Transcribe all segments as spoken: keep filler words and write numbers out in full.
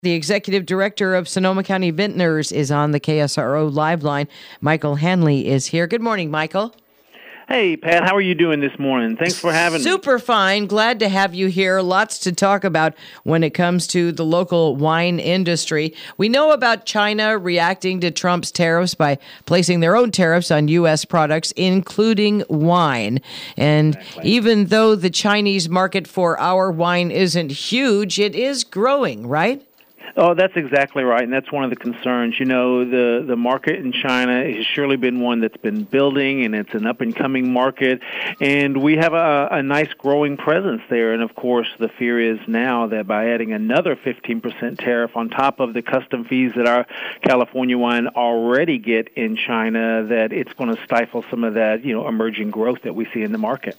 The executive director of Sonoma County Vintners is on the K S R O Live Line. Michael Hanley is here. Good morning, Michael. Hey, Pat, how are you doing this morning? Thanks for having me. Super fine. Glad to have you here. Lots to talk about when it comes to the local wine industry. We know about China reacting to Trump's tariffs by placing their own tariffs on U S products, including wine. And exactly. Even though the Chinese market for our wine isn't huge, it is growing, right? Oh, that's exactly right, and that's one of the concerns. You know, the, the market in China has surely been one that's been building, and it's an up-and-coming market, and we have a, a nice growing presence there. And, of course, the fear is now that by adding another fifteen percent tariff on top of the custom fees that our California wine already get in China, that it's going to stifle some of that, you know, emerging growth that we see in the market.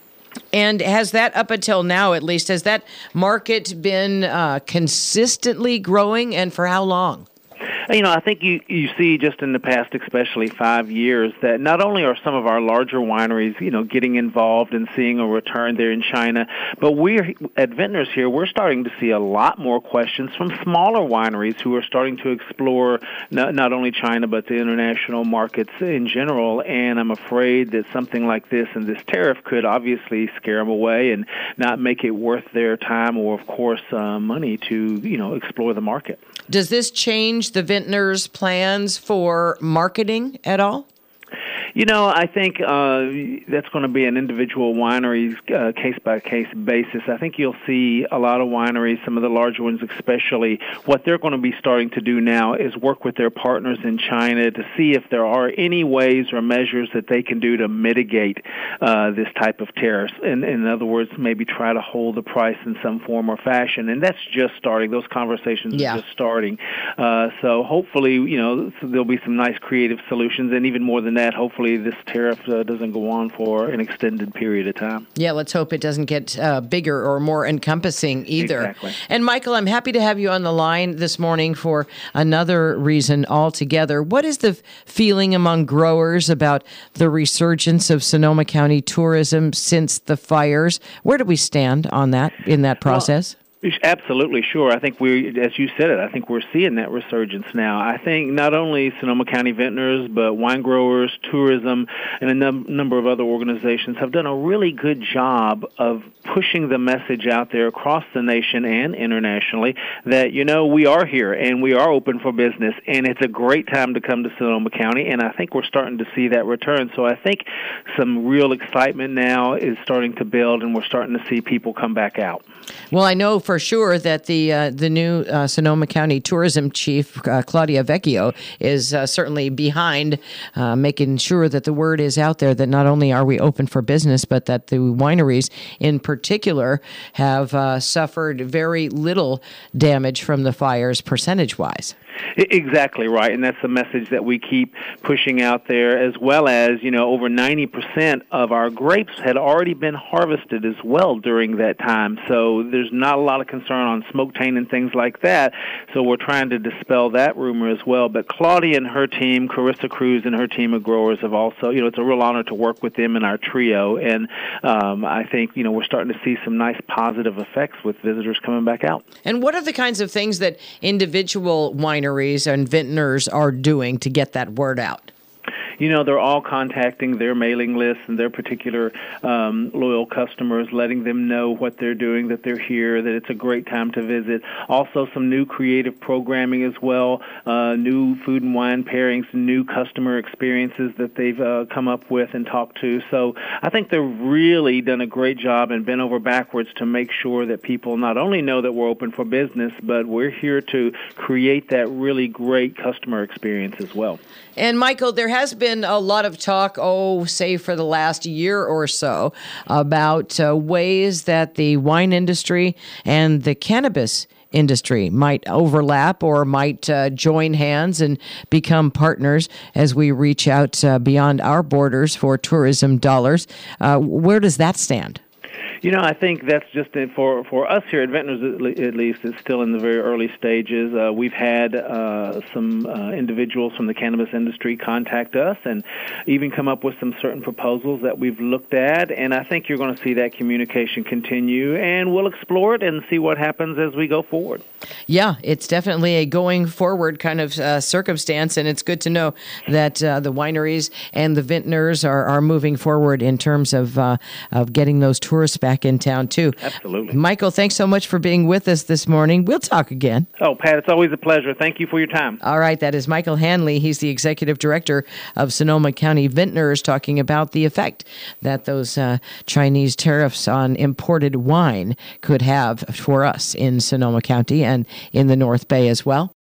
And has that, up until now at least, has that market been uh, consistently growing, and for how long? You know, I think you, you see just in the past, especially five years, that not only are some of our larger wineries, you know, getting involved and seeing a return there in China, but we're at Vintners here, we're starting to see a lot more questions from smaller wineries who are starting to explore not, not only China, but the international markets in general. And I'm afraid that something like this and this tariff could obviously scare them away and not make it worth their time or, of course, uh, money to, you know, explore the market. Does this change the Vintners' plans for marketing at all? You know, I think uh, that's going to be an individual winery's uh, case-by-case basis. I think you'll see a lot of wineries, some of the larger ones especially, what they're going to be starting to do now is work with their partners in China to see if there are any ways or measures that they can do to mitigate uh, this type of tariffs. In, in other words, maybe try to hold the price in some form or fashion. And that's just starting. Those conversations yeah. are just starting. Uh, so hopefully, you know, there'll be some nice creative solutions. And even more than that, hopefully this tariff uh, doesn't go on for an extended period of time. Yeah, let's hope it doesn't get uh, bigger or more encompassing either. Exactly. And Michael, I'm happy to have you on the line this morning for another reason altogether. What is the feeling among growers about the resurgence of Sonoma County tourism since the fires? Where do we stand on that in that process? Well, absolutely, sure. I think we, as you said it, I think we're seeing that resurgence now. I think not only Sonoma County Vintners, but wine growers, tourism, and a num- number of other organizations have done a really good job of pushing the message out there across the nation and internationally that, you know, we are here and we are open for business, and it's a great time to come to Sonoma County, and I think we're starting to see that return. So I think some real excitement now is starting to build, and we're starting to see people come back out. Well, I know for sure that the uh, the new uh, Sonoma County tourism chief, uh, Claudia Vecchio, is uh, certainly behind uh, making sure that the word is out there that not only are we open for business, but that the wineries in particular have uh, suffered very little damage from the fires percentage-wise. Exactly right, and that's the message that we keep pushing out there, as well as, you know, over ninety percent of our grapes had already been harvested as well during that time, so there's not a lot of concern on smoke taint and things like that, so we're trying to dispel that rumor as well. But Claudia and her team, Carissa Cruz and her team of growers have also, you know, it's a real honor to work with them in our trio, and um, I think, you know, we're starting to see some nice positive effects with visitors coming back out. And what are the kinds of things that individual wineries and vintners are doing to get that word out? You know, they're all contacting their mailing lists and their particular um, loyal customers, letting them know what they're doing, that they're here, that it's a great time to visit. Also, some new creative programming as well, uh, new food and wine pairings, new customer experiences that they've uh, come up with and talked to. So I think they've really done a great job and bent over backwards to make sure that people not only know that we're open for business, but we're here to create that really great customer experience as well. And Michael, there has been a lot of talk, oh, say for the last year or so, about uh, ways that the wine industry and the cannabis industry might overlap or might uh, join hands and become partners as we reach out uh, beyond our borders for tourism dollars. Uh, where does that stand? You know, I think that's just for for us here at Vintners, at least, it's still in the very early stages. Uh, we've had uh, some uh, individuals from the cannabis industry contact us and even come up with some certain proposals that we've looked at, and I think you're going to see that communication continue, and we'll explore it and see what happens as we go forward. Yeah, it's definitely a going forward kind of uh, circumstance, and it's good to know that uh, the wineries and the vintners are, are moving forward in terms of uh, of getting those tourists back in town, too. Absolutely. Michael, thanks so much for being with us this morning. We'll talk again. Oh, Pat, it's always a pleasure. Thank you for your time. All right, that is Michael Hanley. He's the executive director of Sonoma County Vintners, talking about the effect that those uh, Chinese tariffs on imported wine could have for us in Sonoma County and in the North Bay as well.